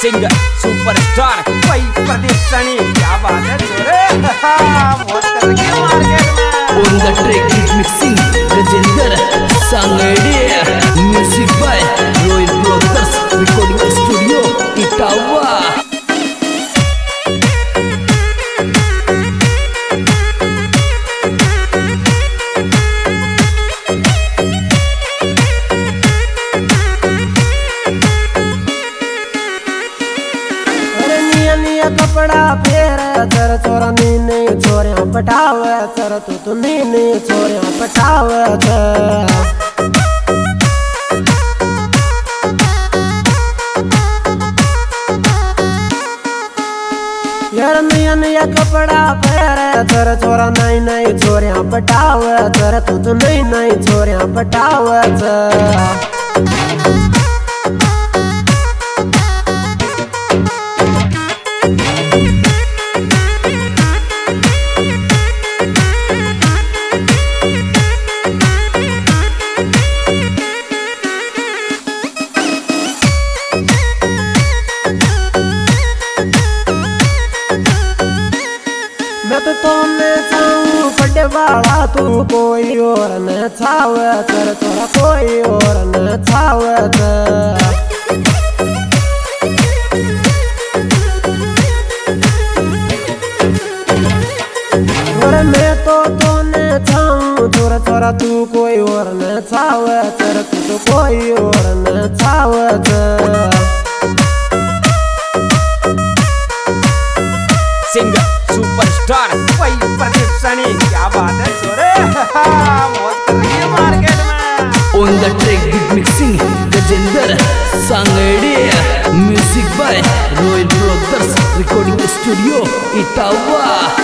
Singer superstar भाई प्रदीप सनी, क्या बात है छोरे बहुत कर रही है मार्केट में। On the track beat mixing Gajendra Sangadia, music by Royal Brothers Recording Studio Itawa। कपड़ा फेर चर चोरा नी छोरिया पटावे चर तू नी छोरिया पटावे यार निया कपड़ा फेर चर चोरा नई छोरिया पटावे चर तू नई छोरिया पटावे मैं तो तुमने चाहूँ पड़े वाला तू कोई और न छावे कर तोरा कोई और न छावे और मैं तो तुमने चाहूँ छोरा छोरा तू कोई और न छावे कर तू तो कोई और न छावे। सिंगर सुपरस्टार भाई प्रदीप सनी, क्या बात है छोरे बहुत कर रही है मार्केट में। On the track beat mixing Gajendra Sangadia, music by Royal Brothers Recording Studio Itawa।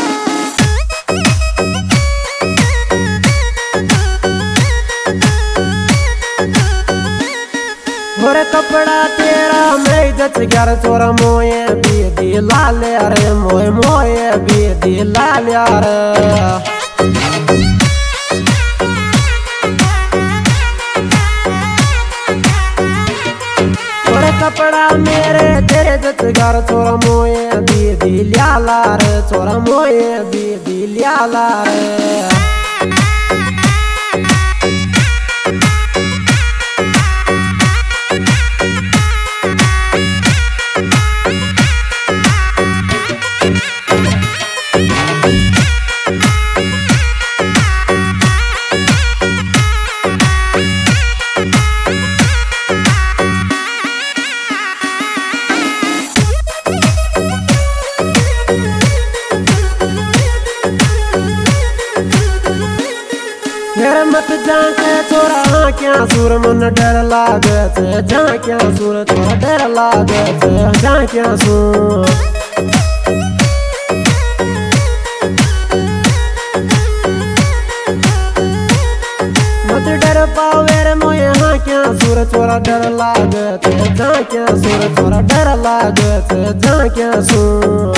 और कपड़ा तेरा मैं जच ग्यार चोरा मोए भी लाल रे मोए भी लाल यार और कपड़ा मेरे तेरे जच ग्यार चोरा मोए भी लाल रे चोरा मोए भी लाल रे। मत जाके छोरा क्या सुर मन डर लागे जा क्या सुर थोड़ा डर लागे जा क्या सुर मत डर पावे रे मोए हाँ क्या सुर थोड़ा डर लागे जा क्या सुर थोड़ा डर लागे जा क्या सुर।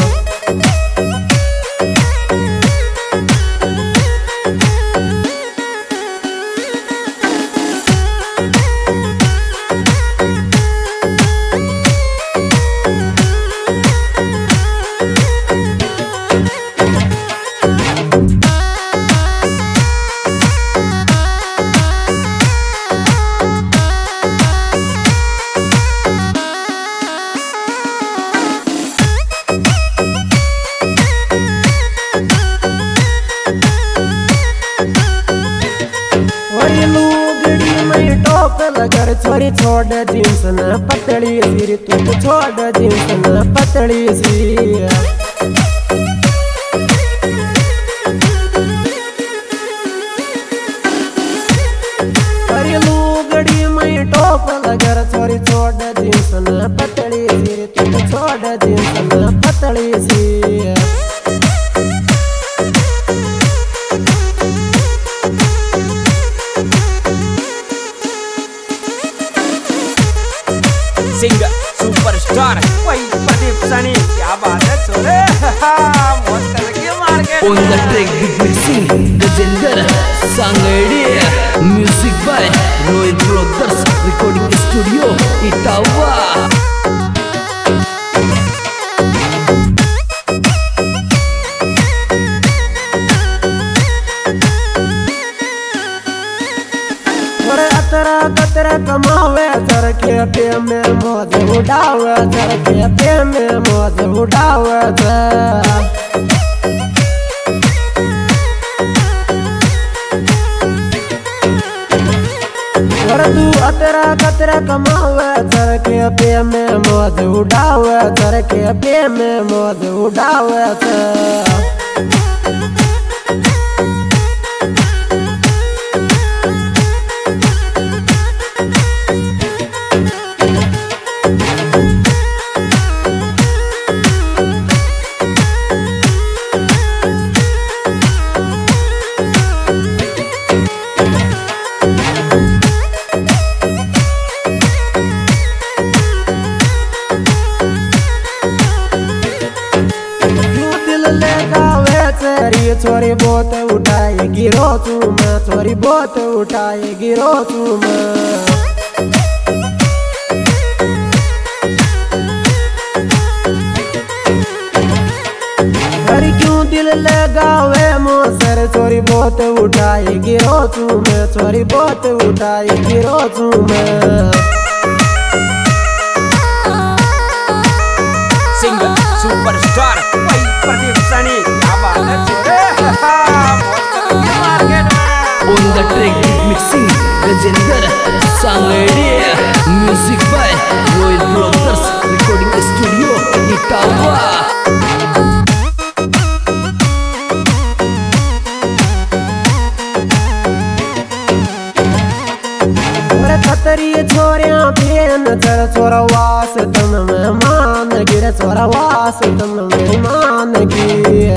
लगर छोरी छोड़ जींस न पतली सी तू छोड़ जींस न पतली सी लुगड़ी में टोप लगर छोरी छोड़ जींस न पतली सी तू छोड़ जींस न पतली सी। सिंगर सुपरस्टार भाई प्रदीप सनी, क्या बात है छोरे बहुत कर रही है मार्केट में। On the track beat mixing Gajendra Sangadia, music by Royal Brothers Recording Studio Itawa। कमावे चरखे पे में मौज उड़ावे चरखे पे में मौज उड़ावे और तू अतरा कतरा कमावे चरखे पे में मौज उड़ावे चरखे पे में मौज उड़ावे छोरी बहुत उठाएगी रोचू में छोरी बहुत उठाएगी रोचू में अरे क्यों दिल लगावे मोसर छोरी बहुत उठाएगी रोचू में छोरी बहुत उठाएगी रोचू में सिंगर सुपरस्टार वही प्रदीप सनी क्या बात है छोरे मार्केट में On the track beat mixing Gajendra Sangadia Music by Royal Brothers Recording Studio Itawa Khatri छोरिया पेन चर छोरा वास तुम मेहमान गिर छोरा वास तुम मेहमान गिर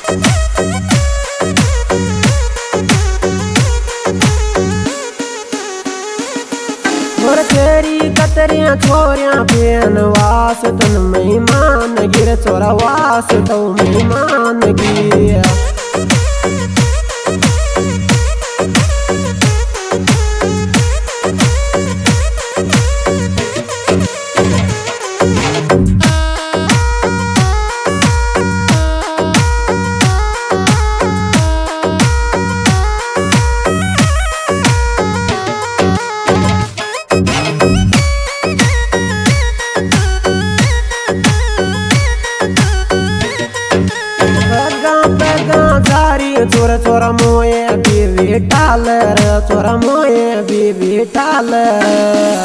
और तेरी कतरिया छोरिया पेन वास तुम मेहमान गिर छोरा वास तुम मेहमान गिर छोरा छोरा मोये बीवी टालर छोरा मोये बीवी टालर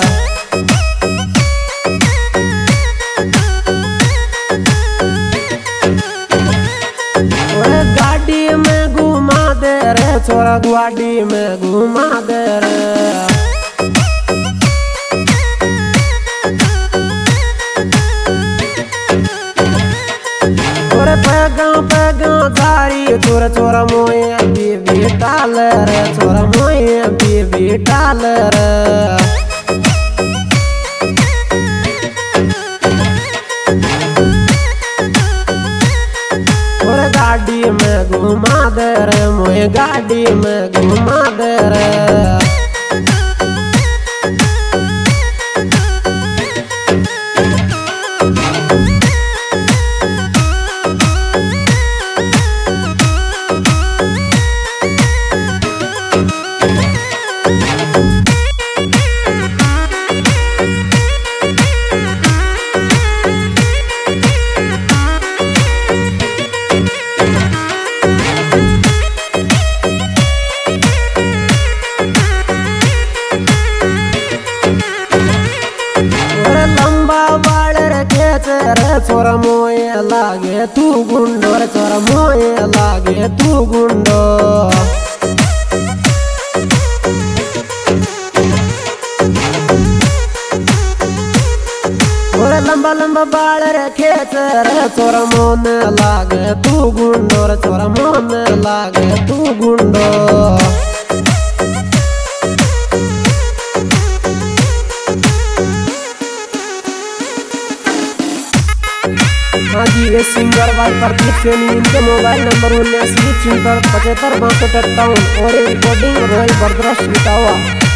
गाड़ी में घुमा दे रे छोरा गाड़ी में घुमा दे रे पैगा धारी छोरा छोरा मोये बीवी टालर छोरा मोये बीवी टालर और गाड़ी में घुमा दे रे मोये गाड़ी में घुमा दे रे छोरा मोये लागे तू गुंडो रे छोरा मोये लागे तू गुंडो और लंबा लंबा बाल रे खेच रे छोरा मोन लागे तू गुंडो रे छोरा मोन लागे तू गुंडो हाँ जी ये सिंगर भाई प्रदीप सैनी इनके मोबाइल नंबर 79 75 62 62 और रिकॉर्डिंग रॉयल ब्रदर्स इटावा।